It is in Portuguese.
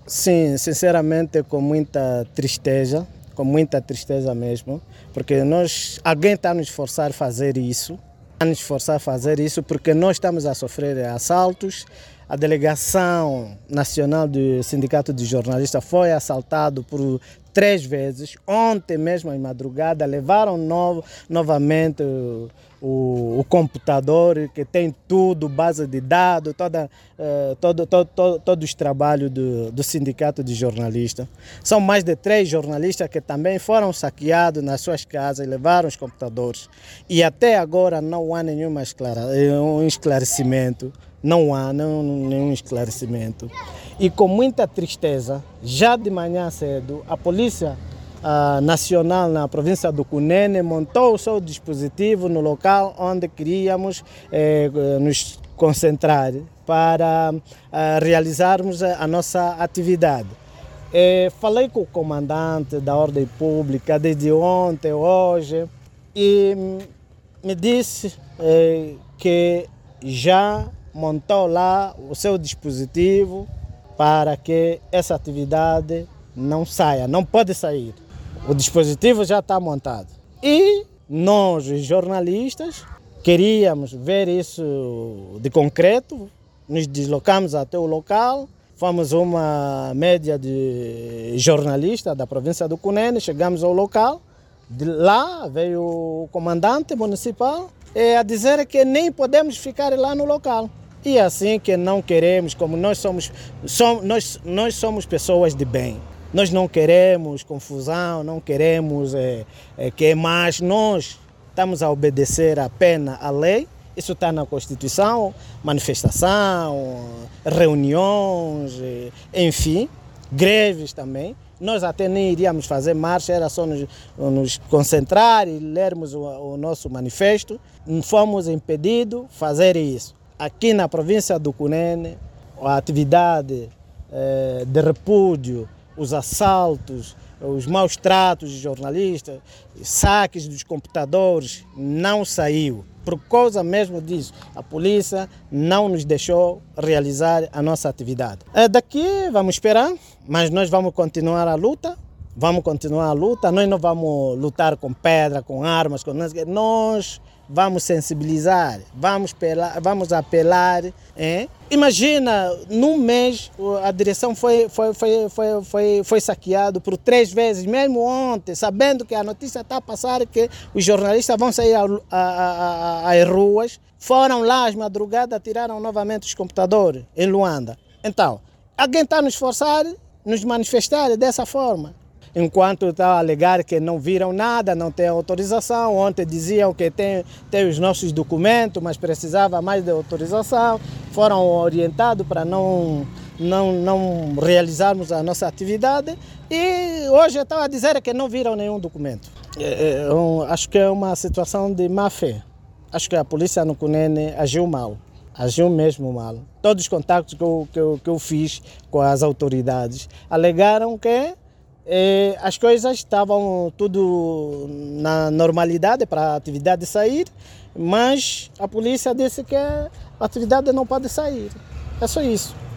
Sim, sinceramente com muita tristeza mesmo, porque alguém está a nos forçar a fazer isso, porque nós estamos a sofrer assaltos. A delegação nacional do Sindicato de Jornalistas foi assaltado por 3 vezes. Ontem mesmo, em madrugada, levaram novamente o computador, que tem tudo, base de dados, todos os trabalhos do Sindicato de Jornalistas. São mais de 3 jornalistas que também foram saqueados nas suas casas e levaram os computadores. E até agora não há nenhum esclarecimento. Não há nenhum esclarecimento. E com muita tristeza, já de manhã cedo, a Polícia Nacional na província do Cunene montou o seu dispositivo no local onde queríamos nos concentrar para realizarmos a nossa atividade. Falei com o comandante da ordem pública desde ontem, hoje, e me disse que já montou lá o seu dispositivo para que essa atividade não saia, não pode sair. O dispositivo já está montado. E nós, os jornalistas, queríamos ver isso de concreto, nos deslocamos até o local, fomos uma média de jornalistas da província do Cunene, chegamos ao local, de lá veio o comandante municipal a dizer que nem podemos ficar lá no local. E assim que não queremos, como nós somos pessoas de bem. Nós não queremos confusão, não queremos mas nós estamos a obedecer apenas à lei. Isso está na Constituição, manifestação, reuniões, enfim, greves também. Nós até nem iríamos fazer marcha, era só nos concentrar e lermos o nosso manifesto. Fomos impedidos de fazer isso. Aqui na província do Cunene, a atividade de repúdio, os assaltos, os maus tratos de jornalistas, saques dos computadores, não saiu. Por causa mesmo disso, a polícia não nos deixou realizar a nossa atividade. Daqui vamos esperar, mas nós vamos continuar a luta. Nós não vamos lutar com pedra, com armas, nós vamos sensibilizar, vamos apelar. Imagina, num mês a direção foi saqueada por 3 vezes, mesmo ontem, sabendo que a notícia está a passar que os jornalistas vão sair às ruas, foram lá às madrugadas, tiraram novamente os computadores em Luanda. Então, alguém está a nos forçar, nos manifestar dessa forma. Enquanto está a alegar que não viram nada, não tem autorização. Ontem diziam que tem os nossos documentos, mas precisava mais de autorização. Foram orientados para não realizarmos a nossa atividade. E hoje estão a dizer que não viram nenhum documento. Acho que é uma situação de má fé. Acho que a polícia no Cunene agiu mal. Agiu mesmo mal. Todos os contatos que eu fiz com as autoridades alegaram que as coisas estavam tudo na normalidade para a atividade sair, mas a polícia disse que a atividade não pode sair. É só isso.